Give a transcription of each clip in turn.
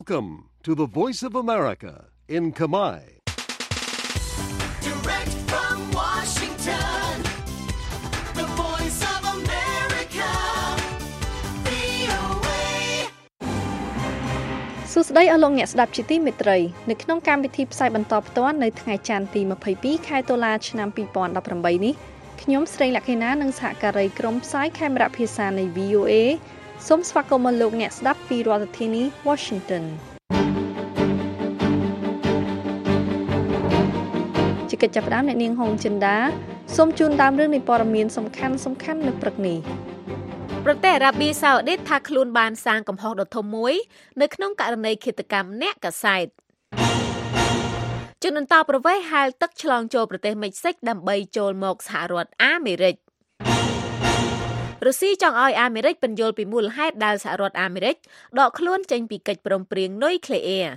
Welcome to the Voice of America in Khmer. Direct from Washington, the Voice of America, VOA. សួស្តីអស់លោកអ្នកស្ដាប់ជាទីមេត្រីនៅក្នុងកម្មវិធីផ្សាយបន្តផ្ទាល់នៅថ្ងៃច័ន្ទទី22ខែតុលាឆ្នាំ2018នេះខ្ញុំស្រីលក្ខិណានិងសហការីក្រុមផ្សាយខេមរៈភាសានៃ VOA សូមស្វាគមន៍លោកអ្នកស្ដាប់ពីរដ្ឋធានី Washington ជាកិច្ចចាប់ផ្ដើមអ្នកនាងហុងចិន្តាសូមជូនដើមរឿងនៃព័ត៌មានសំខាន់នៅព្រឹកនេះប្រទេសអារ៉ាប៊ីសាអូឌីតថាខ្លួនបានសាងកំហុសដ៏ធំមួយនៅក្នុងករណីឃាតកម្មអ្នកកាសែតជនអន្តោប្រវេសន៍ហែលទឹកឆ្លងចូលប្រទេសមិចស៊ិកដើម្បីចូលមកសហរដ្ឋអាមេរិករុស្ស៊ីចង់ឲ្យអាមេរិកពន្យល់ពីមូលហេតុដែលសហរដ្ឋអាមេរិកដកខ្លួនចេញពីកិច្ចព្រមព្រៀងនុយក្លេអ៊ែរ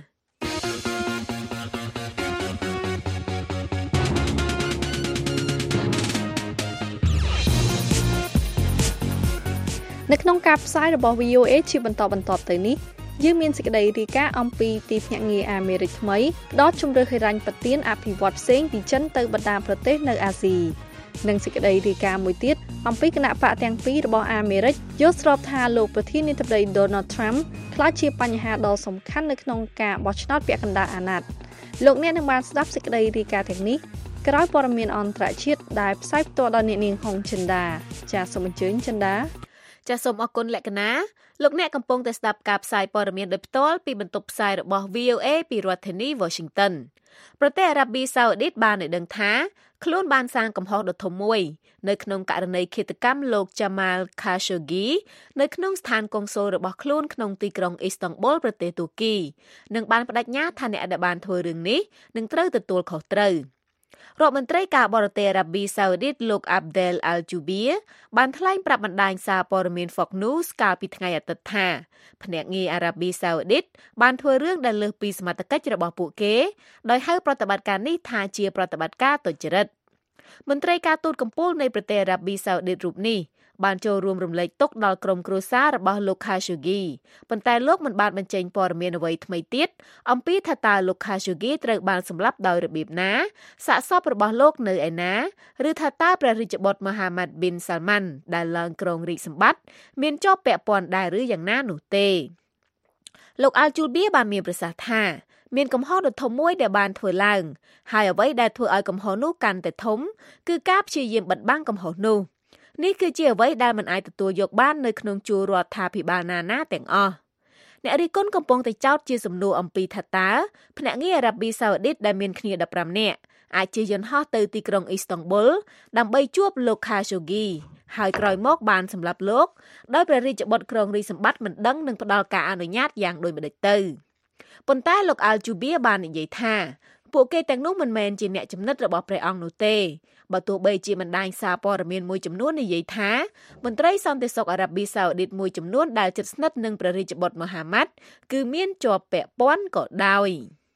នៅក្នុងការផ្សាយរបស់ VOA ជាបន្តទៅនេះយើងមានសេចក្តីរាយការណ៍អំពីទីភ្នាក់ងារអាមេរិកថ្មីផ្ដោតជំរឿនហិរញ្ញប្បទានអភិវឌ្ឍផ្សេងពីចិនទៅបណ្ដាប្រទេសនៅអាស៊ីនិងសេចក្តីរាយការណ៍មួយទៀតអំពីគណៈបកទាំងពីររបស់អាមេរិកយល់ស្របថាលោកប្រធានាធិបតី Donald Trump ក្លាយជាបញ្ហាដ៏សំខាន់នៅក្នុងការបោះឆ្នោតពាក់កណ្ដាលអាណត្តិលោកអ្នកនឹងបានស្ដាប់សេចក្តីរាយការណ៍ទាំងនេះក្រោយព័ត៌មានអន្តរជាតិដែលផ្សាយផ្ទាល់ដល់អ្នកនាងហុងចិន្តាចាសសូមអញ្ជើញចិន្តាចាសសូមអរគុណលក្ខណាលោកអ្នកកំពុងតែស្ដាប់ការផ្សាយព័ត៌មានដោយផ្ទាល់ពីបន្ទប់ផ្សាយរបស់ VOA ពីរដ្ឋធានី Washington ប្រទេសអារ៉ាប៊ីសាអូឌីតបានឲ្យដឹងថាខ្លួនបានសាងកំហុសដ៏ធំមួយនៅក្នុងករណីឃាតកម្មលោក Jamal Khashoggi នៅក្នុងស្ថានកុងស៊ុលរបស់ខ្លួនក្នុងទីក្រុងអ៊ីស្តង់ប៊ុលប្រទេសទូគីនិងបានបដិញ្ញាថាអ្នកដែលបានធ្វើរឿងនេះនឹងត្រូវទទួលខុសត្រូវរដ្ឋមន្ត្រីការបរទេសអារ៉ាប៊ីសាអូឌីតលោក Abdel Al-Jubeir បានថ្លែងប្រាប់បណ្ដាញសារព័ត៌មាន Fox News កាលពីថ្ងៃអាទិត្យថាភ្នាក់ងារអារ៉ាប៊ីសាអូឌីតបានធ្វើរឿងដែលលើសពីសមត្ថកិច្ចរបស់ពួកគេដោយហៅប្រតិបត្តិការនេះថាជាប្រតិបត្តិការទុច្ចរិតមន្ត្រីការទូតកំពូលនៃប្រទេសអារ៉ាប៊ីសាអូឌីតរូបនេះបានចូលរួមរំលែកទុក្ខដល់ក្រុមគ្រួសាររបស់លោក Khashoggi ប៉ុន្តែលោកមិនបានបញ្ចេញព័ត៌មានអ្វីថ្មីទៀតអំពីថាតើលោក Khashoggi ត្រូវបានសម្លាប់ដោយរបៀបណាសាកសពរបស់លោកនៅឯណាឬថាតើព្រះរាជបុត្រ Mohammed bin Salman ដែលឡើងគ្រងរាជសម្បត្តិមានជាប់ពាក់ព័ន្ធដែរឬយ៉ាងណានោះទេលោក Al-Jubeir បានមានប្រសាសន៍ថាមានកំហុសដ៏ធំមួយដែលបានធ្វើឡើងហើយអ្វីដែលធ្វើឲ្យកំហុសនោះកាន់តែធំគឺការព្យាយាមបិទបាំងកំហុសនោះនេះគឺជាអ្វីដែលមិនអាចទទួលយកបាននៅក្នុងជួររដ្ឋាភិបាលណាទាំងអស់អ្នករិះគន់កំពុងតែចោទជាសំណួរអំពីថាតើភ្នាក់ងារអារ៉ាប៊ីសាអូឌីតដែលមានគ្នា15នាក់អាចជិះយន្តហោះទៅទីក្រុងអ៊ីស្តង់ប៊ុលដើម្បីជួបលោក Khashoggi ហើយក្រោយមកបានសម្លាប់លោកដោយព្រះរាជបុត្រគ្រងរាជសម្បត្តិមិនដឹងនឹងផ្ដល់ការអនុញ្ញាតយ៉ាងដូចម្តេចទៅប៉ុន្តែលោក Al-Jubeir បាននិយាយថាពួកគេទាំងនោះមិនមែនជាអ្នកចំណិតរបស់ព្រះអង្គនោះទេបើទោះបីជាបណ្ដាញសារព័ត៌មានមួយចំនួននិយាយថាមន្ត្រីសន្តិសុខអារ៉ាប៊ីសាអូឌីតមួយចំនួនដែលជិតស្និទ្ធនឹងព្រះរាជបុត្រ Mohammed គឺមានជាប់ពាក់ព័ន្ធក៏ដោយ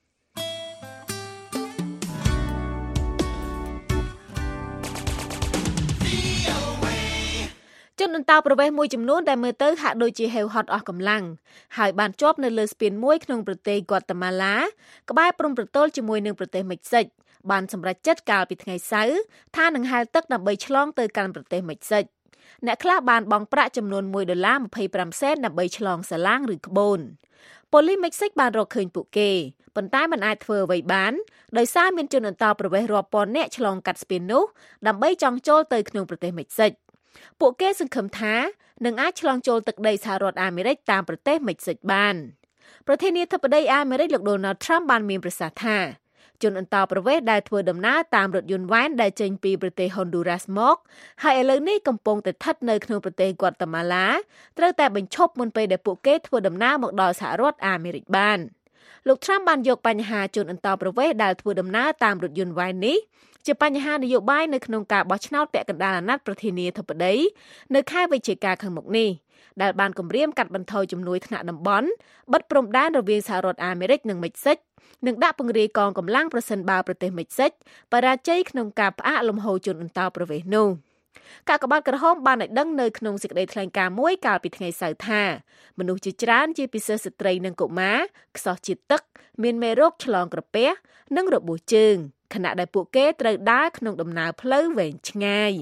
ជនអន្តោប្រវេសន៍មួយចំនួនដែលមើលទៅហាក់ដូចជាហេវហត់អស់កម្លាំងហើយបានជាប់នៅលើស្ពានមួយក្នុងប្រទេសហ្គាតេម៉ាឡាក្បែរព្រំប្រទល់ជាមួយនឹងប្រទេសមិចស៊ិកបានសម្រេចចិត្តកាលពីថ្ងៃសៅរ៍ថានឹងហែលទឹកដើម្បីឆ្លងទៅកាន់ប្រទេសមិចស៊ិកអ្នកខ្លះបានបង់ប្រាក់ចំនួន$1.25សេនដើម្បីឆ្លងសាឡាងឬក្បូនប៉ូលីសមិចស៊ិកបានរកឃើញពួកគេប៉ុន្តែមិនអាចធ្វើអ្វីបានដោយសារមានជនអន្តោប្រវេសន៍រាប់ពាន់នាក់ឆ្លងកាត់ស្ពាននោះដើម្បីចង់ចូលទៅក្នុងប្រទេសមិចស៊ិកពួកគេសង្ឃឹមថានឹងអាចឆ្លងចូលទឹកដីសហរដ្ឋអាមេរិកតាមប្រទេសមិចស៊ិកបានប្រធានាធិបតីអាមេរិកលោក Donald Trump បានមានប្រសាសន៍ថាជនអន្តោប្រវេសន៍ដែលធ្វើដំណើរតាមរថយន្តវ៉ែនដែលចេញពីប្រទេស Honduras មកហើយឥឡូវនេះកំពុងតែស្ថិតនៅក្នុងប្រទេស Guatemala ត្រូវតែបញ្ឈប់មុនពេលដែលពួកគេធ្វើដំណើរមកដល់សហរដ្ឋអាមេរិកបានលោក Trump បានយកបញ្ហាជនអន្តោប្រវេសន៍ដែលធ្វើដំណើរតាមរថយន្តវ៉ែននេះជាបញ្ហានយោបាយនៅក្នុងការបោះឆ្នោតពាក់កណ្ដាលអាណត្តិប្រធានាធិបតីនៅខែវិច្ឆិកាខាងមុខនេះដែលបានគម្រាមកាត់បន្ថយជំនួយថ្នាក់តំបន់បិទព្រំដែនរវាងសហរដ្ឋអាមេរិកនិងមិចស៊ិកនិងដាក់ពង្រាយកងកម្លាំងប្រសិនបើប្រទេសមិចស៊ិកបរាជ័យក្នុងការផ្អាកលំហូរជនអន្តោប្រវេសន៍នោះកាកបាទក្រហមបានឲ្យដឹងនៅក្នុងសេចក្តីថ្លែងការណ៍មួយកាលពីថ្ងៃសៅរ៍ថាមនុស្សជាច្រើនជាពិសេសស្ត្រីនិងកុមារខ្សោះជាតិទឹកមានមេរោគឆ្លងក្រពះនិងរបួសជើងខណៈដែលពួកគេត្រូវដើរក្នុងដំណើរផ្លូវវែងឆ្ងាយ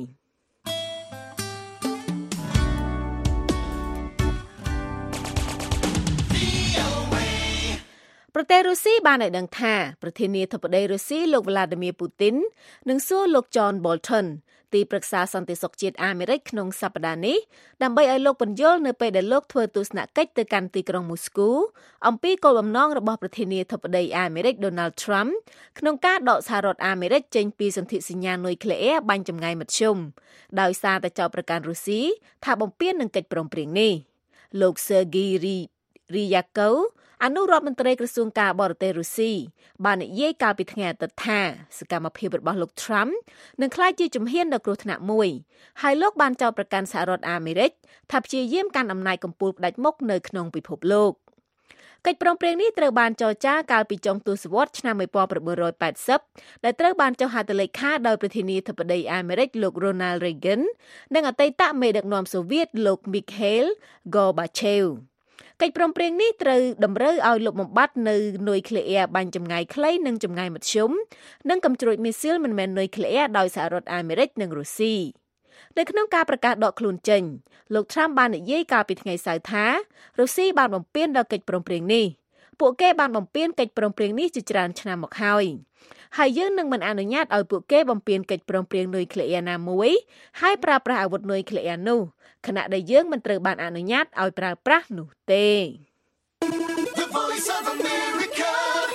ប្រទេសរុស្ស៊ីបានឲ្យដឹងថាប្រធានាធិបតីរុស្ស៊ីលោក Vladimir Putin នឹងសួរលោក John Bolton ទីប្រឹក្សាសន្តិសុខជាតិអាមេរិកក្នុងសប្តាហ៍នេះដើម្បីឲ្យលោកពន្យល់នៅពេលដែលលោកធ្វើទស្សនកិច្ចទៅកាន់ទីក្រុងមូស្គូអំពីគោលបំណងរបស់ប្រធានាធិបតីអាមេរិក Donald Trump ក្នុងការដកសហរដ្ឋអាមេរិកចេញពីសន្ធិសញ្ញានុយក្លេអ៊ែរបាញ់ចម្ងាយមធ្យមដោយសារតែចោទប្រកាន់រុស្ស៊ីថាបំពាននឹងកិច្ចព្រមព្រៀងនេះលោក Sergei Ryabkov អនុរដ្ឋមន្ត្រីក្រសួងការបរទេសរុស្ស៊ីបាននិយាយកាលពីថ្ងៃអាទិត្យថាសកម្មភាពរបស់លោក Trump នឹងក្លាយជាជំហានដ៏គ្រោះថ្នាក់មួយហើយលោកបានចោទប្រកាន់សហរដ្ឋអាមេរិកថាព្យាយាមកាន់អំណាចកំពូលផ្ដាច់មុខនៅក្នុងពិភពលោកកិច្ចព្រមព្រៀងនេះត្រូវបានចរចាកាលពីចុងទសវត្សរ៍ឆ្នាំ1980ដែលត្រូវបានចុះហត្ថលេខាដោយប្រធានាធិបតីអាមេរិកលោក Ronald Reagan និងអតីតមេដឹកនាំសូវៀតលោក Mikhail Gorbachevកិច្ចព្រមព្រៀងនេះត្រូវតម្រូវឲ្យលុបបំបាត់នៅនុយក្លេអ៊ែរបាញ់ចម្ងាយខ្លីនិងចម្ងាយមធ្យមនិងកំជ្រួចមីស៊ីលមិនមែននុយក្លេអ៊ែរដោយសហរដ្ឋអាមេរិកនិងរុស្ស៊ីនៅក្នុងការប្រកាសដកខ្លួនចេញលោក Trump បាននិយាយកាលពីថ្ងៃសៅរ៍ថារុស្ស៊ីបានបំពានដល់កិច្ចព្រមព្រៀងនេះពួកគេបានបំពានកិច្ចព្រមព្រៀងនេះជាច្រើនឆ្នាំមកហើយយើងនឹងមិនអនុញ្ញាតឲ្យពួកគេបំពានកិច្ចព្រមព្រៀងនុយក្លេអ៊ែរណាមួយហើយប្រើប្រាស់អាវុធនុយក្លេអ៊ែរនោះខណៈដែលយើងមិនត្រូវបានអនុញ្ញាតឲ្យប្រើប្រាស់នោះទេ The Voice of America,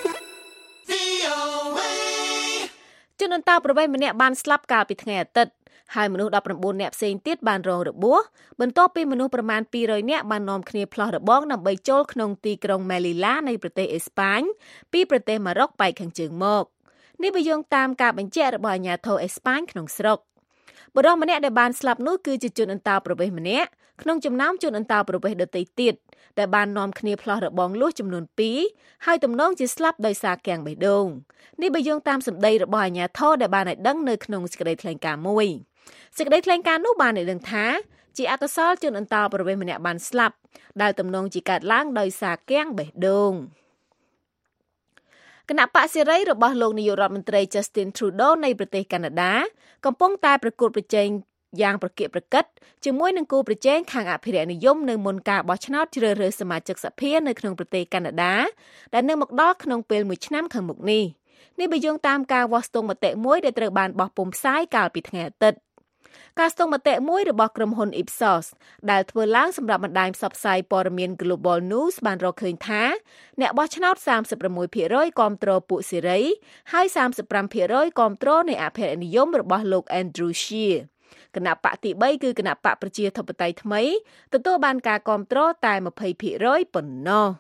VOA. ជនអន្តោប្រវេសន៍ម្នាក់បានស្លាប់កាលពីថ្ងៃអាទិត្យហើយមនុស្ស19នាក់ផ្សេងទៀតបានរងរបួសបន្ទាប់ពីមនុស្សប្រមាណ200នាក់បាននាំគ្នាផ្លោះរបងដើម្បីចូលក្នុងទីក្រុងម៉េលីឡានៃប្រទេសអេស្ប៉ាញពីប្រទេសម៉ារ៉ុកប៉ែកខាងជើងមកនេះបើយោងតាមការបញ្ជាក់របស់អាជ្ញាធរអេស្ប៉ាញក្នុងស្រុកបុរសម្នាក់ដែលបានស្លាប់នោះគឺជាជនអន្តោប្រវេសន៍ម្នាក់ក្នុងចំណោមជនអន្តោប្រវេសន៍ដទៃទៀតដែលបាននាំគ្នាផ្លោះរបងលួសចំនួន2ហើយទំនងជាស្លាប់ដោយសារគាំងបេះដូងនេះបើយោងតាមសម្ដីរបស់អាជ្ញាធរដែលបានឲ្យដឹងនៅក្នុងសេចក្តីថ្លែងការណ៍មួយសេចក្តីថ្លែងការណ៍នោះបានឲ្យដឹងថាជាអកុសលជនអន្តោប្រវេសន៍ម្នាក់បានស្លាប់ដែលទំនងជាកើតឡើងដោយសារគាំងបេះដូងគណៈបកសេរីរបស់លោកនាយករដ្ឋមន្ត្រី Justin Trudeau នៃប្រទេសកាណាដាកំពុងតែប្រកួតប្រជែងយ៉ាងប្រកៀកប្រកិតជាមួយនឹងគូប្រជែងខាងអភិរក្សនិយមនៅមុនការបោះឆ្នោតជ្រើសរើសសមាជិកសភានៅក្នុងប្រទេសកាណាដាដែលនឹងមកដល់ក្នុងពេល1ឆ្នាំខាងមុខនេះបើយោងតាមការវាស់ស្ទង់មតិមួយដែលត្រូវបានបោះពុម្ពផ្សាយកាលពីថ្ងៃអាទិត្យការស្ទង់មតិមួយរបស់ក្រុមហ៊ុន Ipsos ដែលធ្វើឡើងសម្រាប់បណ្ដាញផ្សព្វផ្សាយព័ត៌មាន Global News បានរកឃើញថាអ្នកបោះឆ្នោត 36% គាំទ្រពួកសេរីហើយ 35% គាំទ្រនៃអភិរក្សនិយមរបស់លោក Andrew Scheer គណៈបកទី3គឺគណៈបកប្រជាធិបតេយ្យថ្មីទទួលបានការគាំទ្រតែ 20% ប៉ុណ្ណោះ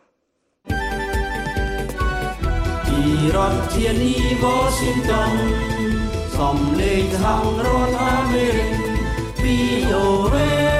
ពីរដ្ឋធានី Washington សំឡេងខាងរដ្ឋអាមេរិក VOA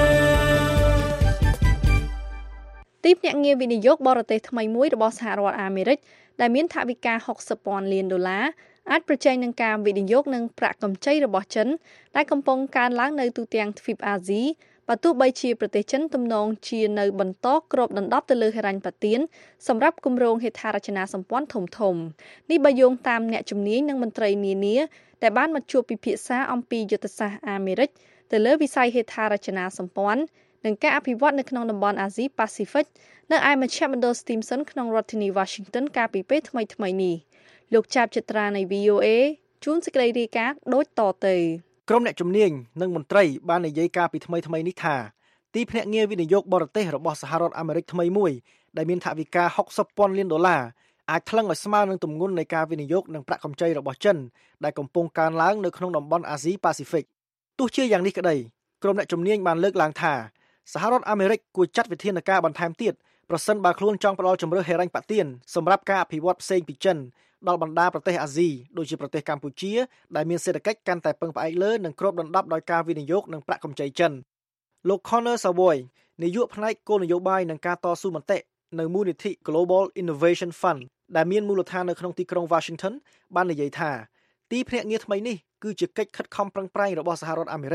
ទីភ្នាក់ងារវិនិយោគបរទេសថ្មីមួយរបស់សហរដ្ឋអាមេរិកដែលមានថវិកា$60,000 លានអាចប្រជែងនឹងការវិនិយោគនិងប្រាក់កម្ចីរបស់ចិនដែលកំពុងកើនឡើងនៅទូទាំងទ្វីបអាស៊ីបើទោះបីជាប្រទេសចិនទំនងជានៅបន្តគ្របដណ្ដប់ទៅលើហិរញ្ញប្បទានសម្រាប់គម្រោងហេដ្ឋារចនាសម្ព័ន្ធធំៗនេះបើយោងតាមអ្នកជំនាញនិងមន្ត្រីនានាដែលបានមកជួបពិភាក្សាអំពីយុទ្ធសាស្ត្រអាមេរិកទៅលើវិស័យហេដ្ឋារចនាសម្ព័ន្ធនិងការអភិវឌ្ឍនៅក្នុងតំបន់អាស៊ីប៉ាស៊ីហ្វិកនៅឯមជ្ឈមណ្ឌល Stimson ក្នុងរដ្ឋធានី Washington កាលពីពេលថ្មីៗនេះលោកចាប់ចត្រានៃ VOA ជួនសេចក្តីរាយការណ៍ដូចតទៅក្រុមអ្នកជំនាញនិងមន្ត្រីបាននិយាយការពីថ្មីៗនេះថាទីភ្នាក់ងារវិនិយោគបរទេសរបស់សហរដ្ឋអាមេរិកថ្មីមួយដែលមានថវិកា$60,000 លានអាចថ្លឹងឲ្យស្មើនឹងទម្ងន់នៃការវិនិយោគនិងប្រាក់កម្ចីរបស់ចិនដែលកំពុងកើនឡើងនៅក្នុងតំបន់អាស៊ីប៉ាស៊ីហ្វិកទោះជាយ៉ាងនេះក្តីក្រុមអ្នកជំនាញបានលើកឡើងថាសហរដ្ឋអាមេរិកគួរចាត់វិធានការបន្ថែមទៀតប្រសិនបើខ្លួនចង់ផ្ដល់ជំរឿនហិរញ្ញប្បទានសម្រាប់ការអភិវឌ្ឍផ្សេងពីចិនដល់បណ្ដាប្រទេសអាស៊ីដូចជាប្រទេសកម្ពុជាដែលមានសេដ្ឋកិច្ចកាន់តែពឹងផ្អែកលើនិងគ្របដណ្ដប់ដោយការវិនិយោគនិងប្រាក់កម្ចីចិនលោក Connor Savoy នាយកផ្នែកគោលនយោបាយនិងការតស៊ូមតិនៅមូលនិធិ Global Innovation Fund ដែលមានមូលដ្ឋាននៅក្នុងទីក្រុង Washington បាននិយាយថាទីភ្នាក់ងារថ្មីនេះគឺជាកិច្ចខិតខំប្រឹងប្រែងរបស់សហរដ្ឋអាមេរិក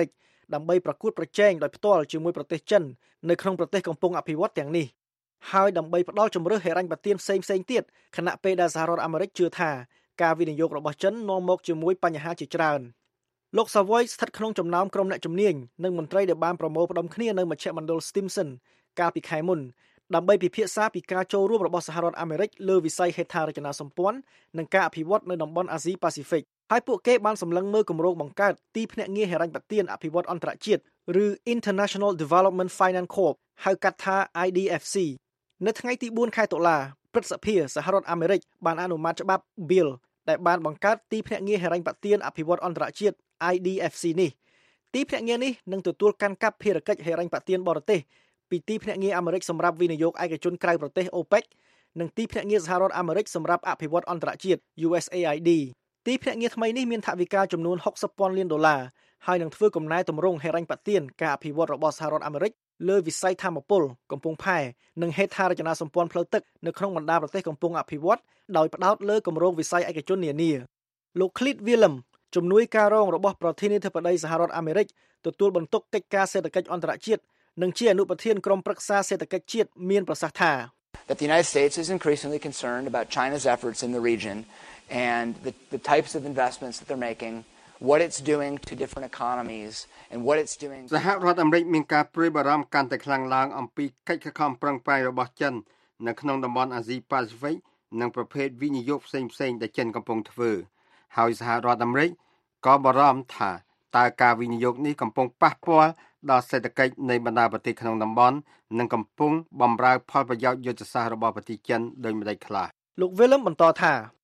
ដើម្បីប្រកួតប្រជែងដោយផ្ទាល់ជាមួយប្រទេសចិននៅក្នុងប្រទេសកំពុងអភិវឌ្ឍទាំងនេះហើយដើម្បីផ្ដល់ជំរឿនហិរញ្ញប្បទានផ្សេងៗទៀតខណៈពេលដែលសហរដ្ឋអាមេរិកជឿថាការវិនិយោគរបស់ចិននាំមកជាមួយបញ្ហាជាច្រើនលោកសាវ៉យស្ថិតក្នុងចំណោមក្រុមអ្នកជំនាញនិងមន្ត្រីដែលបានប្រមូលផ្ដុំគ្នានៅមជ្ឈមណ្ឌល Stimson កាលពីខែមុនដើម្បីពិភាក្សាពីការចូលរួមរបស់សហរដ្ឋអាមេរិកលើវិស័យហេដ្ឋារចនាសម្ព័ន្ធនិងការអភិវឌ្ឍនៅតំបន់អាស៊ីប៉ាស៊ីហ្វិកហើយពួកគេបានសម្លឹងមើលគម្រោងបង្កើតទីភ្នាក់ងារហិរញ្ញប្បទានអភិវឌ្ឍអន្តរជាតិឬ International Development Finance Corp ហៅកាត់ថា IDFC នៅថ្ងៃទី4ខែតុលាព្រឹទ្ធសភាសហរដ្ឋអាមេរិកបានអនុម័តច្បាប់ Bill ដែលបានបង្កើតទីភ្នាក់ងារហិរញ្ញប្បទានអភិវឌ្ឍអន្តរជាតិ IDFC នេះទីភ្នាក់ងារនេះនឹងទទួលកាន់កាប់ភារកិច្ចហិរញ្ញប្បទានបរទេសពីទីភ្នាក់ងារអាមេរិកសម្រាប់វិនិយោគឯកជនក្រៅប្រទេស OPEC និងទីភ្នាក់ងារសហរដ្ឋអាមេរិកសម្រាប់អភិវឌ្ឍអន្តរជាតិ USAID ទីភ្នាក់ងារថ្មីនេះមានថវិកាចំនួន$60,000 លានហើយនឹងធ្វើកំណែទម្រង់ហិរញ្ញប្បទានការអភិវឌ្ឍរបស់សហរដ្ឋអាមេរិកលើវិស័យថាមពលកំពង់ផែនិងហេដ្ឋារចនាសម្ព័ន្ធផ្លូវទឹកនៅក្នុងបណ្ដាប្រទេសកំពុងអភិវឌ្ឍដោយផ្ដោតលើគម្រោងវិស័យឯកជននានាលោក Clint Willem ជំនួយការរងរបស់ប្រធានាធិបតីសហរដ្ឋអាមេរិកទទួលបន្ទុកកិច្ចការសេដ្ឋកិច្ចអន្តរជាតិនិងជាអនុប្រធានក្រុមប្រឹក្សាសេដ្ឋកិច្ចជាតិមានប្រសាសន៍ថា that the United States is increasingly concerned about China's efforts in the region and the types of investments that they're making, what it's doing to different economies and what it's doing សហរដ្ឋអាមេរិកមានការព្រួយបារម្ភកាន់តែខ្លាំងឡើងអំពីកិច្ចខិតខំប្រឹងប្រែងរបស់ចិននៅក្នុងតំបន់អាស៊ីប៉ាស៊ីហ្វិកនិងប្រភេទវិនិយោគផ្សេងៗដែលចិនកំពុងធ្វើហើយសហរដ្ឋអាមេរិកក៏បារម្ភថាតើការវិនិយោគនេះកំពុងប៉ះពាល់ដល់សេដ្ឋកិច្ចនៃបណ្ដាប្រទេសក្នុងតំបន់និងកំពុងបម្រើផលប្រយោជន៍យុទ្ធសាស្ត្ររបស់ប្រទេសចិនដោយម្ដេចខ្លះលោក Willem បន្តថា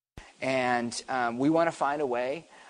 and we want to find a way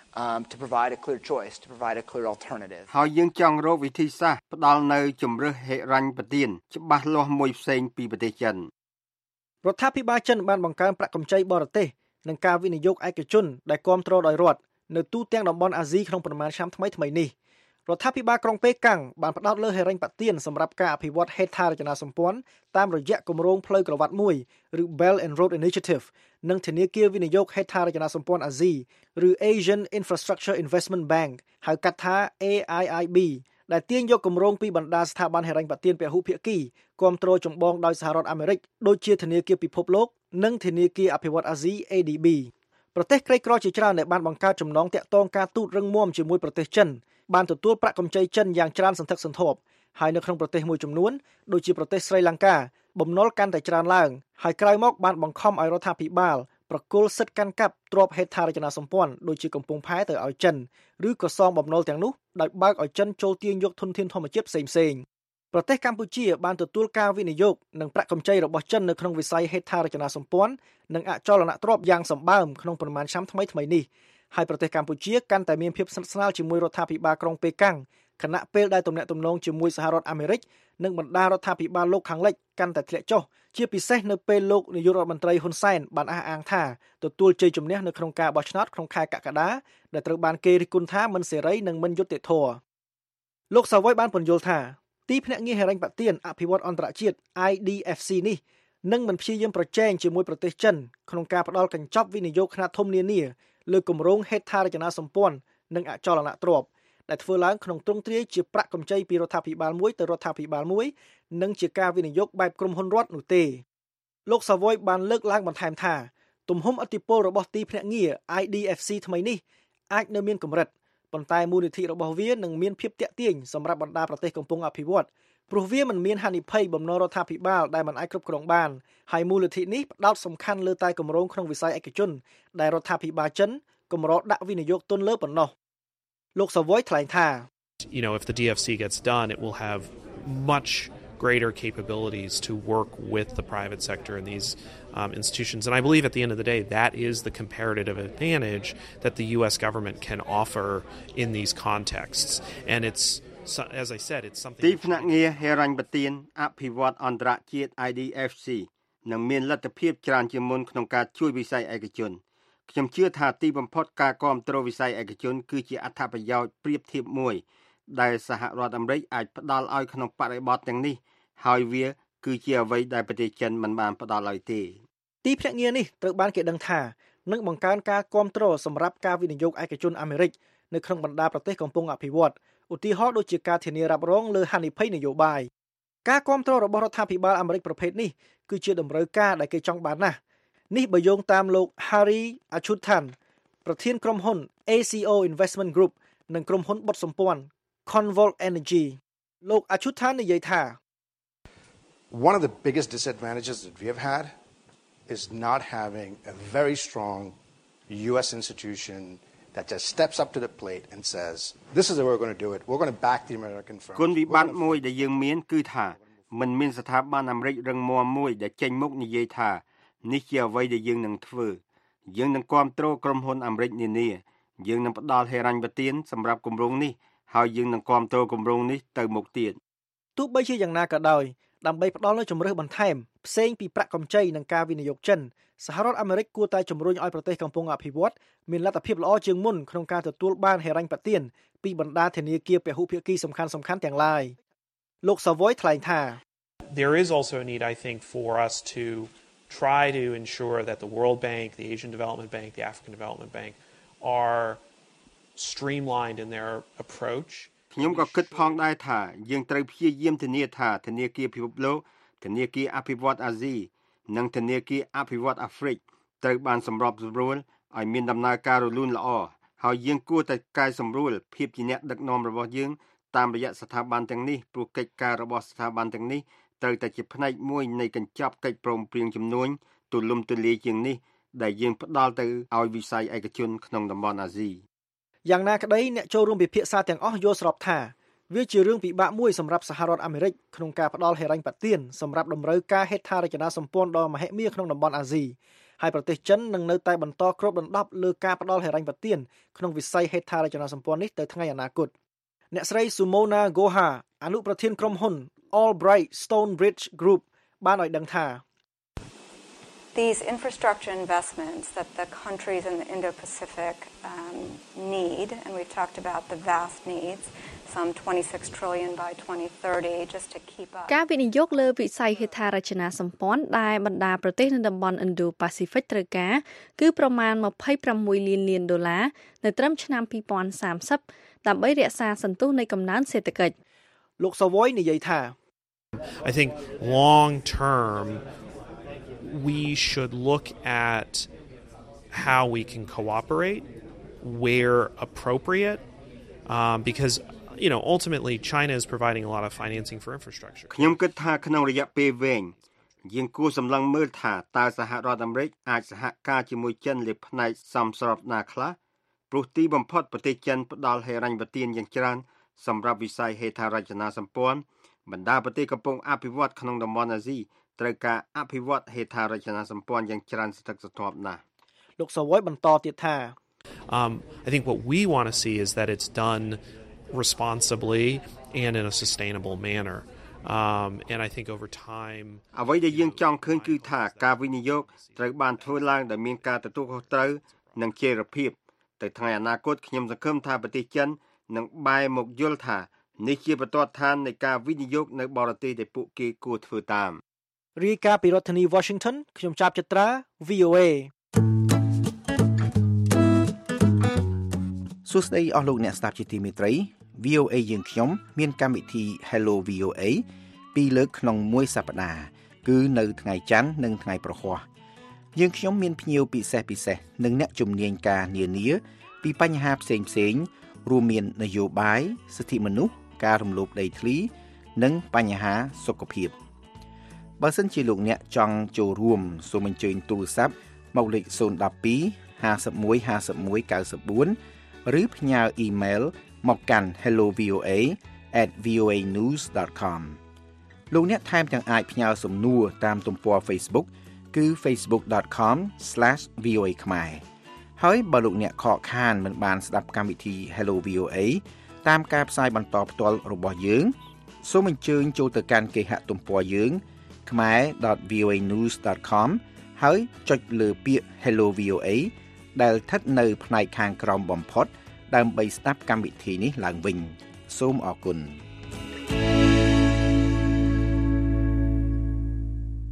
to provide a clear choice to provide a clear alternative ហើយយើងចង់រកវិធីសាស្ត្រផ្ដល់នូវជំរើសហិរញ្ញប្បទានច្បាស់លាស់មួយផ្សេងពីប្រទេសចិនរដ្ឋាភិបាលចិនបានបង្កើនប្រាក់កម្ចីបរទេសនិងការវិនិយោគឯកជនដែលគាំទ្រដោយរដ្ឋនៅទូទាំងតំបន់អាស៊ីក្នុងប្រមាណឆ្នាំថ្មីនេះរដ្ឋាភិបាលក្រុងប៉េកាំងបានផ្ដោតលើហិរញ្ញប្បទានសម្រាប់ការអភិវឌ្ឍហេដ្ឋារចនាសម្ព័ន្ធតាមរយៈគម្រោងផ្លូវក្រវ៉ាត់មួយឬ Belt and Road Initiative និងធនាគារវិនិយោគហេដ្ឋារចនាសម្ព័ន្ធអាស៊ីឬ Asian Infrastructure Investment Bank ហៅកាត់ថា AIIB ដែលទាញយកគម្រោងពីបណ្ដាស្ថាប័នហិរញ្ញប្បទានពហុភាគីគាំទ្រចម្បងដោយសហរដ្ឋអាមេរិកដូចជាធនាគារពិភពលោកនិងធនាគារអភិវឌ្ឍអាស៊ី ADB ប្រទេសក្រីក្រជាច្រើនដែលបានបង្កើតចំណងតាក់ទងការទូតរឹងមាំជាមួយប្រទេសចិនបានទទួលប្រាក់កម្ចីចិនយ៉ាងច្រើនសន្ធឹកសន្ធាប់ហើយនៅក្នុងប្រទេសមួយចំនួនដូចជាប្រទេសស្រីលង្កាបំណុលកាន់តែច្រើនឡើងហើយក្រោយមកបានបង្ខំឲ្យរដ្ឋាភិបាលប្រគល់សិទ្ធិកាន់កាប់ទ្រព្យហេដ្ឋារចនាសម្ព័ន្ធដូចជាកំពង់ផែទៅឲ្យចិនឬក៏សងបំណុលទាំងនោះដោយបើកឲ្យចិនចូលទាញយកធនធានធម្មជាតិផ្សេងៗប្រទេសកម្ពុជាបានទទួលការវិនិយោគនិងប្រាក់កម្ចីរបស់ចិននៅក្នុងវិស័យហេដ្ឋារចនាសម្ព័ន្ធនិងអចលនទ្រព្យយ៉ាងសម្បើមក្នុងប្រមាណឆ្នាំថ្មីនេះហើយប្រទេសកម្ពុជាកាន់តែមានភាពស្និទ្ធស្នាលជាមួយរដ្ឋាភិបាលក្រុងប៉េកាំងខណៈពេលដែលទំនាក់ទំនងជាមួយសហរដ្ឋអាមេរិកនិងបណ្ដារដ្ឋាភិបាលលោកខាងលិចកាន់តែធ្លាក់ចុះជាពិសេសនៅពេលលោកនាយករដ្ឋមន្ត្រីហ៊ុនសែនបានអះអាងថាទទួលជ័យជំនះនៅក្នុងការបោះឆ្នោតក្នុងខែកក្កដាដែលត្រូវបានគេរិះគន់ថាមិនសេរីនិងមិនយុត្តិធម៌លោកសាវ៉យបានពន្យល់ថាទីភ្នាក់ងារហិរញ្ញប្បទានអភិវឌ្ឍអន្តរជាតិ IDFC នេះនឹងមិនព្យាយាមប្រជែងជាមួយប្រទេសចិនក្នុងការផ្ដល់កញ្ចប់វិនិយោគខ្នាតធំនានាលើគម្រោងហេដ្ឋារចនាសម្ព័ន្ធនិងអចលនទ្រព្យដែលធ្វើឡើងក្នុងទ្រង់ទ្រាយជាប្រាក់កម្ចីពីរដ្ឋាភិបាលមួយទៅរដ្ឋាភិបាលមួយនិងជាការវិនិយោគបែបក្រុមហ៊ុនរដ្ឋនោះទេលោកសាវ៉យបានលើកឡើងបន្ថែមថាទំហំឥទ្ធិពលរបស់ទីភ្នាក់ងារ IDFC ថ្មីនេះអាចនៅមានកម្រិតប៉ុន្តែមូលនិធិរបស់វានឹងមានភាពទាក់ទាញសម្រាប់បណ្ដាប្រទេសកំពុងអភិវឌ្ឍព្រោះវាមិនមានហានិភ័យបំណុលរដ្ឋាភិបាលដែលមិនអាចគ្រប់គ្រងបានហើយមូលនិធិនេះផ្ដោតសំខាន់លើតែគម្រោងក្នុងវិស័យឯកជនដែលរដ្ឋាភិបាលចិនកម្រដាក់វិនិយោគទុនលើប៉ុណ្ណោះលោកសាវ៉យថ្លែងថា if the DFC gets done it will have much greater capabilities to work with the private sector in these institutions and I believe at the end of the day that is the comparative advantage that the US government can offer in these contexts and it's So, as I said, it's something ទីភ្នាក់ងារហិរញ្ញប្បទានអភិវឌ្ឍអន្តរជាតិ IDFC នឹងមានលទ្ធភាពច្រើនជាងមុនក្នុងការជួយវិស័យឯកជនខ្ញុំជឿថាទីបំផុតការគាំទ្រវិស័យឯកជនគឺជាអត្ថប្រយោជន៍ប្រៀបធៀបមួយដែលសហរដ្ឋអាមេរិកអាចផ្ដល់ឲ្យក្នុងបរិបទទាំងនេះហើយវាគឺជាអ្វីដែលប្រទេសចិនមិនបានផ្ដល់ឲ្យទេទីភ្នាក់ងារនេះត្រូវបានគេដឹងថានឹងបង្កើនការគាំទ្រសម្រាប់ការវិនិយោគឯកជនអាមេរិកនៅក្នុងបណ្ដាប្រទេសកំពុងអភិវឌ្ឍឧទាហរណ៍ដូចជាការធានារ៉ាប់រងលើហានិភ័យនយោបាយការគាំទ្ររបស់រដ្ឋាភិបាលអាមេរិកប្រភេទនេះគឺជាតម្រូវការដែលគេចង់បានណាស់នេះបើយោងតាមលោក Harry Achutan ប្រធានក្រុមហ៊ុន ACO Investment Group និងក្រុមហ៊ុនបុតសម្ព័ន្ធ Convolt Energy លោក Achutan និយាយថា One of the biggest disadvantages that we have had is not having a very strong U.S. institution that just steps up to the plate and says, this is how we're going to do it. We're going to back the American firm. គុណវិបត្តិមួយដែលយើងមានគឺថាមិនមានស្ថាប័នអាមេរិករឹងមាំមួយដែលចេញមុខនិយាយថានេះជាអ្វីដែលយើងនឹងធ្វើយើងនឹងគាំទ្រក្រុមហ៊ុនអាមេរិកនានាយើងនឹងផ្ដល់ហិរញ្ញប្បទានសម្រាប់គម្រោងនេះហើយយើងនឹងគាំទ្រគម្រោងនេះទៅមុខទៀតទោះបីជាយ៉ាងណាក៏ដោយដើម្បីផ្ដល់នូវជំរើសបន្ថែមផ្សេងពីប្រាក់កម្ចីនិងការវិនិយោគចិនសហរដ្ឋអាមេរិកគួរតែជំរុញឲ្យប្រទេសកំពុងអភិវឌ្ឍមានលទ្ធភាពល្អជាងមុនក្នុងការទទួលបានហិរញ្ញប្បទានពីបណ្ដាធនាគារពហុភាគីសំខាន់ៗទាំងឡាយលោក Savoy ថ្លែងថា There is also a need I think for us to try to ensure that the World Bank, the Asian Development Bank, the African Development Bank are streamlined in their approach ខ្ញុំក៏គិតផងដែរថាយើងត្រូវព្យាយាមធានាថាធនាគារពិភពលោកធនាគារអភិវឌ្ឍអាស៊ីនិងធនាគារអភិវឌ្ឍអាហ្វ្រិកត្រូវបានសម្របសម្រួលឲ្យមានដំណើរការរលូនល្អហើយយើងគួរតែកែសម្រួលភាពជាអ្នកដឹកនាំរបស់យើងតាមរយៈស្ថាប័នទាំងនេះព្រោះកិច្ចការរបស់ស្ថាប័នទាំងនេះត្រូវតែជាផ្នែកមួយនៃកញ្ចប់កិច្ចព្រមព្រៀងជំនួញទូលំទូលាយជាងនេះដែលយើងផ្ដល់ទៅឲ្យវិស័យឯកជនក្នុងតំបន់អាស៊ីយ៉ាងណាក្តីអ្នកចូលរួមពិភាក្សាទាំងអស់យល់ស្របថាវាជារឿងពិបាកមួយសម្រាប់សហរដ្ឋអាមេរិកក្នុងការផ្ដល់ហិរញ្ញប្បទានសម្រាប់តម្រូវការហេដ្ឋារចនាសម្ព័ន្ធដ៏មហិមាក្នុងតំបន់អាស៊ីហើយប្រទេសចិននឹងនៅតែបន្តគ្របដណ្ដប់លើការផ្ដល់ហិរញ្ញប្បទានក្នុងវិស័យហេដ្ឋារចនាសម្ព័ន្ធនេះទៅថ្ងៃអនាគតអ្នកស្រី Sumona Goha អនុប្រធានក្រុមហ៊ុន Albright Stonebridge Group បានឲ្យដឹងថា These infrastructure investments that the countries in the Indo-Pacific need, and we've talked about the vast needs, some 26 trillion by 2030, just to keep up. ការវិនិយោគលើវិស័យហេដ្ឋារចនាសម្ព័ន្ធដែលបណ្ដាប្រទេសនៅតំបន់ Indo-Pacific ត្រូវការគឺប្រមាណ$26 លាននៅត្រឹមឆ្នាំ2030ដើម្បីរក្សាសន្ទុះនៃកំណើនសេដ្ឋកិច្ចលោក Savoy និយាយថា I think long term we should look at how we can cooperate where appropriate because ultimately China is providing a lot of financing for infrastructure ខ្ញុំគិតថាក្នុងរយៈពេលវែងយើងគួរសម្លឹងមើលថាតើសហរដ្ឋអាមេរិកអាចសហការជាមួយចិនលើផ្នែកសមស្របណាខ្លះព្រោះទីបំផុតប្រទេសចិនផ្ដល់ហិរញ្ញប្បទានយ៉ាងច្រើនសម្រាប់វិស័យហេដ្ឋារចនាសម្ព័ន្ធបណ្ដាប្រទេសកំពុងអភិវឌ្ឍក្នុងតំបន់អាស៊ីត្រូវការអភិវឌ្ឍហេដ្ឋារចនាសម្ព័ន្ធយ៉ាងច្រើនស្ថិតស្ថេរណាស់លោក Savoy បន្តទៀតថា I think what we want to see is that it's done responsibly and in a sustainable manner and I think over time អ្វីដែលយើងចង់ឃើញគឺថាការវិនិយោគត្រូវបានធ្វើឡើងដោយមានការទទួលខុសត្រូវនិងចីរភាពទៅថ្ងៃអនាគតខ្ញុំសង្ឃឹមថាប្រទេសចិននឹងបែរមកយល់ថានេះជាបន្ទាត់ឋាននៃការវិនិយោគនៅបរទេសដែលពួកគេគួរធ្វើតាមរាយការណ៍ពីរដ្ឋធានី Washington ខ្ញុំចាប់ចត្រា VOA សួស្តីអស់លោកអ្នកស្ដាប់ជាទីមេត្រី VOA យើងខ្ញុំមានកម្មវិធី Hello VOA ពីរលើកក្នុងមួយសប្តាហ៍គឺនៅថ្ងៃច័ន្ទនិងថ្ងៃប្រហ័សយើងខ្ញុំមានភ្ញៀវពិសេសនិងអ្នកជំនាញការនានាពីបញ្ហាផ្សេងរួមមាននយោបាយសិទ្ធិមនុស្សការរំលោភដីធ្លីនិងបញ្ហាសុខភាពបើសិនជាលោកអ្នកចង់ចូលរួមសូមអញ្ជើញទូរស័ព្ទមកលេខ012 51 51 94 ឬផ្ញើអ៊ីមែលមកកាន់ hellovoa@voanews.com លោកអ្នកថែមទាំងអាចផ្ញើសំណួរតាមទំព័រ Facebook គឺ facebook.com/voa ខ្មែរហើយបើលោកអ្នកខកខានមិនបានស្ដាប់កម្មវិធី Hello VOA តាមការផ្សាយបន្តផ្ទាល់របស់យើងសូមអញ្ជើញចូលទៅកាន់គេហទំព័រយើង khmer.voanews.com ហើយចុចលើពាក្យ Hello VOA ដែលស្ថិតនៅផ្នែកខាងក្រោមបំផុតដើម្បីស្ដាប់កម្មវិធីនេះឡើងវិញសូមអរគុណ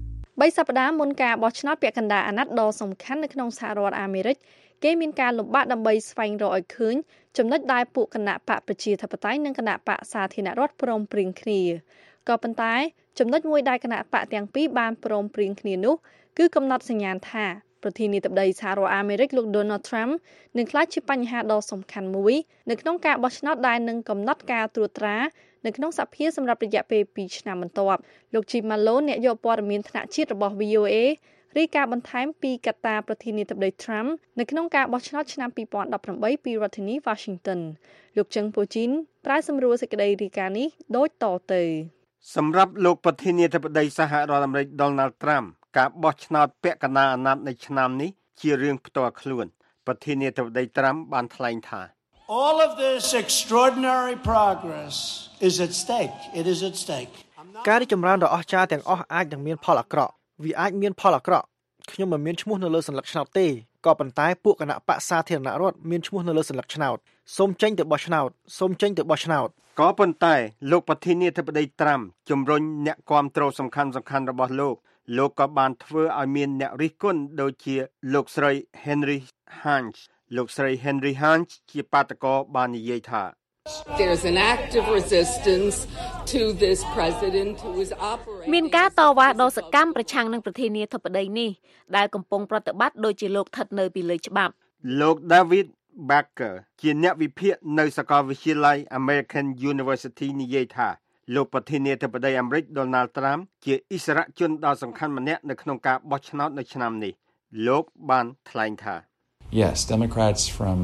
3សប្តាហ៍មុនការបោះឆ្នោតពាក់កណ្ដាលអាណត្តិដ៏សំខាន់នៅក្នុងសហរដ្ឋអាមេរិកគេមានការលំបាកដើម្បីស្វែងរកឲ្យឃើញចំណុចដែលពួកគណៈបកប្រជាធិបតេយ្យនិងគណៈបកសាធារណរដ្ឋព្រមព្រៀងគ្នាក៏ប៉ុន្តែចំណុចមួយដែលគណៈបកទាំងពីរបានព្រមព្រៀងគ្នានោះគឺកំណត់សញ្ញាណថាប្រធានាធិបតីសហរដ្ឋអាមេរិកលោក Donald Trump នឹងក្លាយជាបញ្ហាដ៏សំខាន់មួយនៅក្នុងការបោះឆ្នោតដែលនឹងកំណត់ការត្រួតត្រានៅក្នុងសភាសម្រាប់រយៈពេល2ឆ្នាំបន្ទាប់លោក Jim Malone អ្នកយកព័ត៌មានថ្នាក់ជាតិរបស់ VOA រាយការណ៍បន្ថែមពីកត្តាប្រធានាធិបតី Trump នៅក្នុងការបោះឆ្នោតឆ្នាំ2018ពីរដ្ឋធានី Washington លោកជឹងពូជីនប្រាយសម្រួលសេចក្តីរាយការណ៍នេះដូចតទៅសម្រាប់លោកប្រធានាធិបតីសហរដ្ឋអាមេរិក Donald Trump ការបោះឆ្នោតពាក់កណ្ដាលអាណត្តិនៃឆ្នាំនេះជារឿងផ្ទាល់ខ្លួនប្រធានាធិបតី Trump បានថ្លែងថា All of this extraordinary progress is at stake. It is at stake. ការរីកចម្រើនដ៏អស្ចារ្យទាំងអស់អាចនឹងមានផលអាក្រក់វាអាចមានផលអាក្រក់ខ្ញុំមិនមានឈ្មោះនៅលើសញ្ញាឆ្នោតទេក៏ប៉ុន្តែពួកគណៈបកសាធារណរដ្ឋមានឈ្មោះនៅលើសញ្ញាឆ្នោតសូមចេញទៅបោះឆ្នោតសូមចេញទៅបោះឆ្នោតក៏ប៉ុន្តែលោកប្រធានាធិបតី Trump ជំរុញអ្នកគាំទ្រសំខាន់ៗរបស់លោកក៏បានធ្វើឲ្យមានអ្នករិះគន់ដូចជាលោកស្រី Henry Hunt លោកស្រី Henry Hunt ជាបាតកោបាននិយាយថា There's an active resistance to this president who is operating មានការតវ៉ាដ៏សកម្មប្រឆាំងនឹងប្រធានាធិបតីនេះដែលកំពុងប្រតិបត្តិដោយជាលោកស្ថិតនៅពីលើច្បាប់លោក David Baker ជាអ្នកវិភាគនៅសាកលវិទ្យាល័យ American University និយាយថាលោកប្រធានាធិបតីអាមេរិក Donald Trump ជាអិសរាជជនដ៏សំខាន់ម្នាក់នៅក្នុងការបោះឆ្នោតនៅឆ្នាំនេះលោកបានថ្លែងថា Yes, Democrats from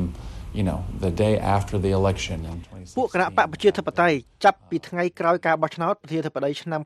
the day after the election in 2016 ពួកគណៈបកប្រជាធិបតេយ្យចាប់ពីថ្ងៃក្រោយការបោះឆ្នោតប្រធានាធិបតីឆ្នាំ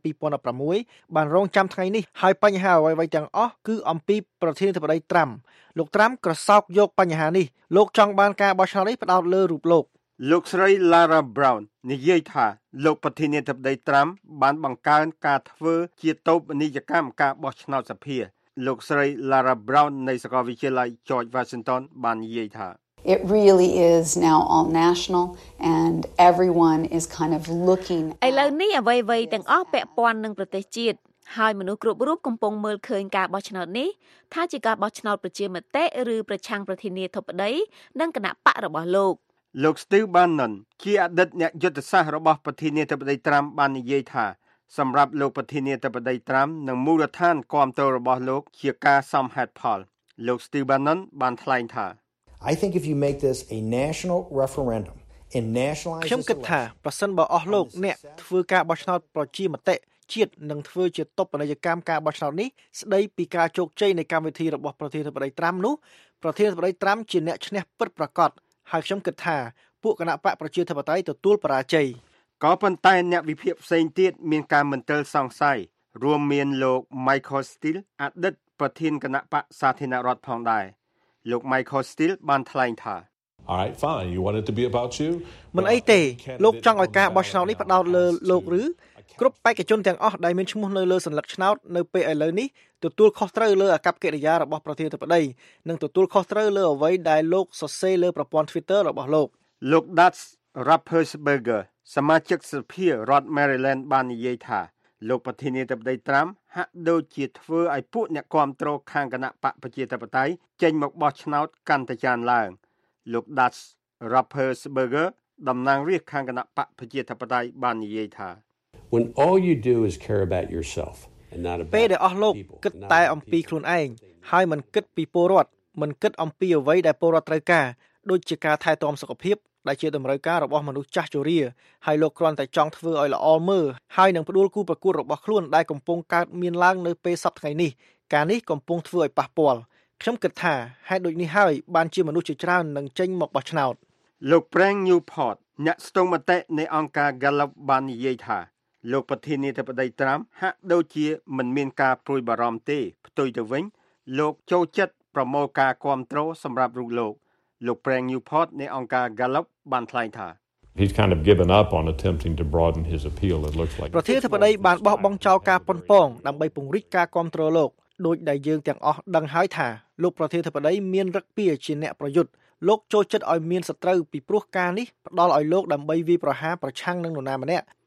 2016បានរងចាំថ្ងៃនេះហើយបញ្ហាអ្វីៗទាំងអស់គឺអំពីប្រធានាធិបតី Trump លោក Trump ក្រសោកយកបញ្ហានេះលោកចង់បានការបោះឆ្នោតនេះផ្ដោតលើរូបលោកស្រី Lara Brown និយាយថាលោកប្រធានាធិបតី Trump បានបង្កើនការធ្វើជាតូបនីយកម្មការបោះឆ្នោតសភាលោកស្រី Lara Brown នៃសាកលវិទ្យាល័យ George Washington បាននិយាយថា It really is now all national and everyone is kind of looking ឥឡូវនេះអ្វីៗទាំងអស់ពាក់ព័ន្ធនឹងប្រទេសជាតិហើយមនុស្សគ្រប់រូបកំពុងមើលឃើញការបោះឆ្នោតនេះថាជាការបោះឆ្នោតប្រជាមតិឬប្រឆាំងប្រធានាធិបតីនិងគណៈបករបស់លោក Steve Bannon ជាអតីតអ្នកយុទ្ធសាស្ត្ររបស់ប្រធានាធិបតី Trump បាននិយាយថាសម្រាប់លោកប្រធានាធិបតី Trump និងមូលដ្ឋានគាំទ្ររបស់លោកជាការសមហេតុផលលោក Steve Bannon បានថ្លែងថា I think if you make this a national referendum and nationalize ខ្ញុំគិតថាប្រសិនបើអស់លោកអ្នកធ្វើការបោះឆ្នោតប្រជាមតិជាតិនឹងធ្វើជាតុបនីយកម្មការបោះឆ្នោតនេះស្ដីពីការជោគជ័យនៃកម្មវិធីរបស់ប្រធានាធិបតី Trump នោះប្រធានាធិបតី Trump ជាអ្នកឈ្នះពិតប្រាកដហើយខ្ញុំគិតថាពួកគណៈបកប្រជាធិបតេយ្យទទួលបរាជ័យក៏ប៉ុន្តែអ្នកវិភាគផ្សេងទៀតមានការមន្ទិលសង្ស័យរួមមានលោក Michael Steele អតីតប្រធានគណៈបកសាធារណរដ្ឋផងដែរលោក Michael Steele បានថ្លែងថា All right, fine. You want it to be about you? មិនអីទេលោកចង់ឲ្យការបោះឆ្នោតនេះផ្ដោតលើលោកឬគ្រប់បេក្ខជនទាំងអស់ដែលមានឈ្មោះនៅលើសញ្ញាឆ្នោតនៅពេលឥឡូវនេះទទួលខុសត្រូវលើអាកប្បកិរិយារបស់ប្រធានាធិបតីនិងទទួលខុសត្រូវលើអ្វីដែលលោកសរសេរលើប្រព័ន្ធ Twitter របស់លោក Das Rappersberger សមាជិកសភារដ្ឋ Maryland បាននិយាយថាលោកប្រធានាធិបតី Trump ហាក់ដូចជាធ្វើឲ្យពួកអ្នកគាំទ្រខាងគណៈបកប្រជាធិបតេយ្យចេញមកបោះឆ្នោតកាន់តែច្រើនឡើងលោក Das Rappersberger តំណាងរាស្ត្រខាងគណៈបកប្រជាធិបតេយ្យបាននិយាយថា When all you do is care about yourself and not about ពេលដែលអស់លោកគិតតែអំពីខ្លួនឯងហើយមិនគិតពីពលរដ្ឋមិនគិតអំពីអ្វីដែលពលរដ្ឋត្រូវការដូចជាការថែទាំសុខភាពដែលជាតម្រូវការរបស់មនុស្សចាស់ជរាហើយលោកគ្រាន់តែចង់ធ្វើឲ្យល្អមើលហើយនឹងផ្ដួលគូប្រកួតរបស់ខ្លួនដែលកំពុងកើតមានឡើងនៅពេលសប្តាហ៍នេះការនេះកំពុងធ្វើឲ្យប៉ះពាល់ខ្ញុំគិតថាហេតុដូចនេះហើយបានជាមនុស្សជាច្រើននឹងចេញមកបោះឆ្នោតលោក Frank Newport អ្នកស្ទង់មតិនៃអង្គការ Gallup បាននិយាយថាលោកប្រធានាធិបតី Trump ហាក់ដូចជាមិនមានការព្រួយបារម្ភទេផ្ទុយទៅវិញលោកចូលចិត្តប្រមូលការគាំទ្រសម្រាប់រូបលោក Frank Newport នៃអង្គការ Gallup បានថ្លែងថា He's kind of given up on attempting to broaden his appeal. It looks like ប្រធានាធិបតីបានបោះបង់ចោលការប៉ុនប៉ងដើម្បីពង្រីកការគាំទ្រលោកដោយដែលយើងទាំងអស់ដឹងហើយថាលោកប្រធានាធិបតីមានរឹកពីជាអ្នកប្រយុទ្ធលោកចូលចិត្តឲ្យមានសត្រូវពីព្រោះការនេះផ្ដល់ឲ្យលោកដើម្បីវាយប្រហារប្រឆាំងនឹងនរណាម្នាក់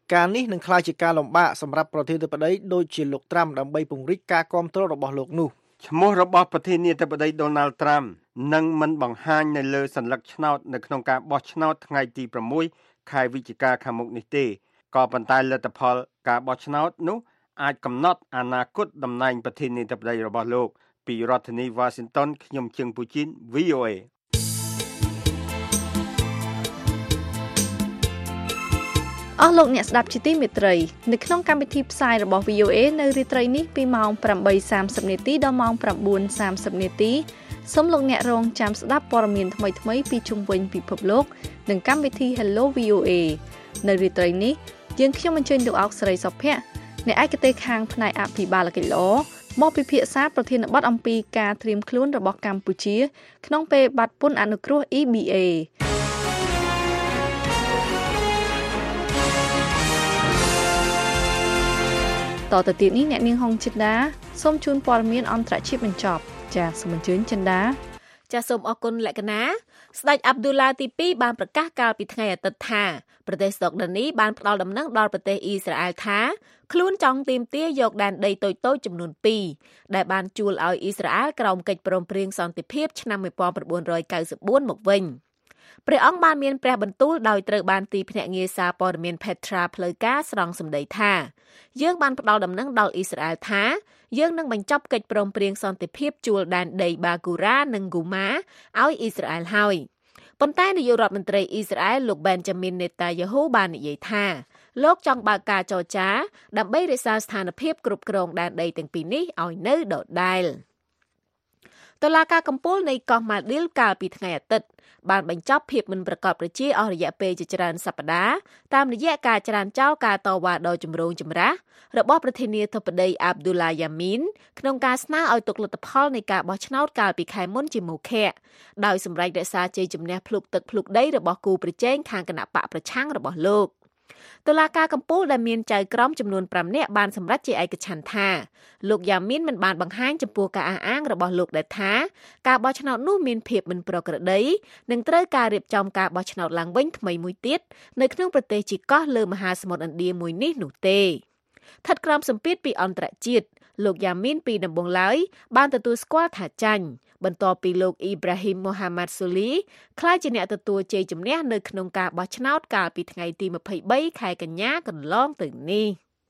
ការនេះនឹងក្លាយជាការលំបាកសម្រាប់ប្រធានាធិបតីដូចជាលោកត្រាំដើម្បីពង្រីកការគាំទ្ររបស់លោកនោះឈ្មោះរបស់ប្រធានាធិបតី Donald Trump នឹងមិនបង្ហាញនៅលើសញ្ញាឆ្នោតនៅក្នុងការបោះឆ្នោតថ្ងៃទី6ខែវិច្ឆិកាខាងមុខនេះទេក៏ប៉ុន្តែលទ្ធផលការបោះឆ្នោតនោះអាចកំណត់អនាគតតំណែងប្រធានាធិបតីរបស់លោកពីរដ្ឋធានី Washington ខ្ញុំជឹងពូជីន VOA អស់លោកអ្នកស្ដាប់ជាទីមេត្រីនៅក្នុងកម្មវិធីផ្សាយរបស់ VOA នៅរាត្រីនេះពីម៉ោង 8:30 នាទីដល់ម៉ោង 9:30 នាទីសូមលោកអ្នករងចាំស្ដាប់ព័ត៌មានថ្មីៗពីជុំវិញពិភពលោកនិងកម្មវិធី Hello VOA នៅរាត្រីនេះយើងខ្ញុំអញ្ជើញលោកអោកស្រីសុភ័ក្រអ្នកឯកទេសខាងផ្នែកអភិបាលកិច្ចល្អមកពិភាក្សាប្រធានបទអំពីការត្រៀមខ្លួនរបស់កម្ពុជាក្នុងពេលបាត់ពន្ធអនុគ្រោះ EBAតទៅទៀតនេះអ្នកនាងហុងចិន្តាសូមជូនព័ត៌មានអន្តរជាតិបញ្ចប់ចាសសូមអញ្ជើញចិន្តាចាសសូមអរគុណលក្ខណាស្ដេចអាប់ឌូឡាទី2បានប្រកាសកាលពីថ្ងៃអាទិត្យថាប្រទេសសូដានីបានផ្ដល់ដំណឹងដល់ប្រទេសអ៊ីស្រាអែលថាខ្លួនចង់ទាមទារយកដែនដីតូចៗចំនួន2ដែលបានជួលឲ្យអ៊ីស្រាអែលក្រោមកិច្ចព្រមព្រៀងសន្តិភាពឆ្នាំ1994មកវិញព្រះអង្គបានមានព្រះបន្ទូលដោយត្រូវបានទីភ្នាក់ងារសារព័ត៌មាន Petra ផ្លូវការស្រង់សម្ដីថាយើងបានផ្ដល់ដំណឹងដល់អ៊ីស្រាអែលថាយើងនឹងបញ្ចប់កិច្ចព្រមព្រៀងសន្តិភាពជួលដែនដីបាគូរ៉ានិងហ្គូម៉ាឲ្យអ៊ីស្រាអែលហើយប៉ុន្តែនាយករដ្ឋមន្ត្រីអ៊ីស្រាអែលលោក Benjamin Netanyahu បាននិយាយថាលោកចង់បើកការចរចាដើម្បីរក្សាស្ថានភាពគ្រប់គ្រងដែនដីទាំងពីរនេះឲ្យនៅដដែលតុលាការកំពូលនៃកោះម៉ាល់ឌីវកាលពីថ្ងៃអាទិត្យបានបញ្ចប់ភាពមិនប្រកបប្រជាអស់រយៈពេលជាច្រើនសប្តាហ៍តាមរយៈការច្រានចោលការតវ៉ាដ៏ចម្រូងចម្រាសរបស់ប្រធានាធិបតីអាប់ឌូឡាយ៉ាមីនក្នុងការស្នើឲ្យទុកលទ្ធផលនៃការបោះឆ្នោតកាលពីខែមុនជាមុខៈដោយសម្រេចរក្សាជ័យជំនះភ្លុកទឹកភ្លុកដីរបស់គូប្រជែងខាងគណបកប្រឆាំងរបស់លោកតុលាការកំពូលដែលមានចៅក្រមចំនួន5នាក់បានសម្រេចជាឯកច្ឆន្ទថាលោកយ៉ាមីនមិនបានបង្ហាញចំពោះការអះអាងរបស់លោកដែលថាការបោះឆ្នោតនោះមានភាពមិនប្រក្រតីនិងត្រូវការរៀបចំការបោះឆ្នោតឡើងវិញថ្មីមួយទៀតនៅក្នុងប្រទេសជាកោះលើមហាសមុទ្រឥណ្ឌាមួយនេះនោះទេស្ថិតក្រោមសម្ពាធពីអន្តរជាតិលោកយ៉ាមីនពីដំបូងឡើយបានទទួលស្គាល់ថាចាញ់បន្ទាប់ពីលោកអ៊ីប្រាហ៊ីមម៉ូហាម៉ាត់ស៊ូលីក្លាយជាអ្នកទទួលជ័យជំនះនៅក្នុងការបោះឆ្នោតកាលពីថ្ងៃទី23ខែកញ្ញាកន្លងទៅនេះ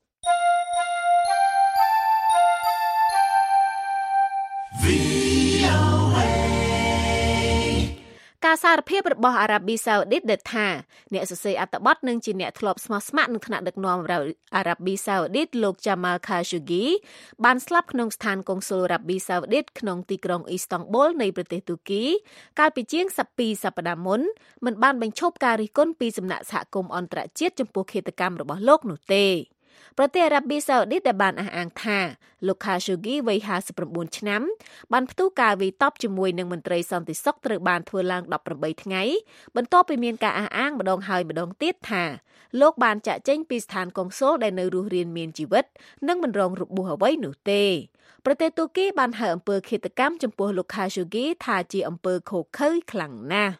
ការសារភាពរបស់អារ៉ាប៊ីសាអូឌីតដែលថាអ្នកសរសេរអត្ថបទនឹងជាអ្នកធ្លាប់ស្មោះស្ម័គ្រនឹងថ្នាក់ដឹកនាំអារ៉ាប៊ីសាអូឌីតលោកចាម៉ាល់ខាស៊ូហ្គីបានស្លាប់ក្នុងស្ថានកុងស៊ុលអារ៉ាប៊ីសាអូឌីតក្នុងទីក្រុងអ៊ីស្តង់ប៊ុលនៃប្រទេសទូគីកាលពីជាង2សប្តាហ៍មុនមិនបានបញ្ឈប់ការរិះគន់ពីសំណាក់សហគមន៍អន្តរជាតិចំពោះឃាតកម្មរបស់លោកនោះទេប្រទេសអារ៉ាប៊ីសាអូឌីតដែលបានអះអាងថាលោកខាស៊ូហ្គីវ័យ59ឆ្នាំបានផ្ទុះការវាយតប់ជាមួយនឹងមន្ត្រីសន្តិសុខត្រូវបានធ្វើឡើង18ថ្ងៃបន្ទាប់ពីមានការអះអាងម្ដងហើយម្ដងទៀតថាលោកបានចាក់ចេញពីស្ថានកុងស៊ុលដែលនៅរស់រានមានជីវិតនិងមិនរងរបួសអ្វីនោះទេប្រទេសទូគីបានហៅអំពើឃាតកម្មចំពោះលោកខាស៊ូហ្គីថាជាអំពើឃោរឃៅខ្លាំងណាស់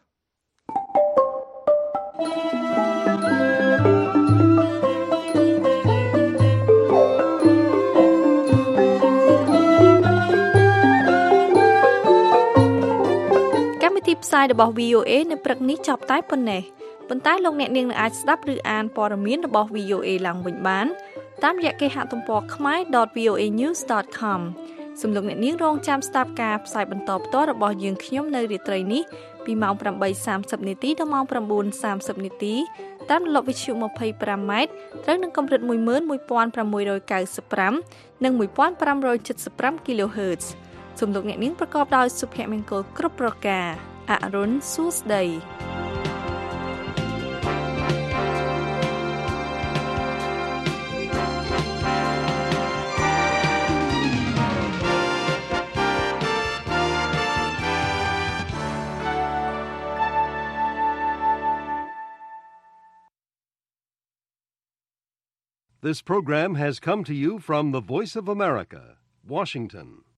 ទីផ្សាយរបស់ VOA នៅព្រឹកនេះចប់តែប៉ុណ្ណេះប៉ុន្តែលោកអ្នកនាងនឹងអាចស្ដាប់ឬអានព័ត៌មានរបស់ VOA ឡើងវិញបានតាមរយៈគេហទំព័រ khmer.voanews.com សូមលោកអ្នកនាងរងចាំស្ដាប់ការផ្សាយបន្តផ្ទាល់របស់យើងខ្ញុំនៅរាត្រីនេះពីម៉ោង 8:30 នាទីដល់ម៉ោង 9:30 នាទីតាមរលកវិទ្យុ 25M ត្រូវនឹងកម្រិត 11695 និង 1575 kHz សូមលោកអ្នកនាងប្រកបដោយសុភមង្គលគ្រប់ប្រការអរុនសួស្ដី This program has come to you from the Voice of America, Washington.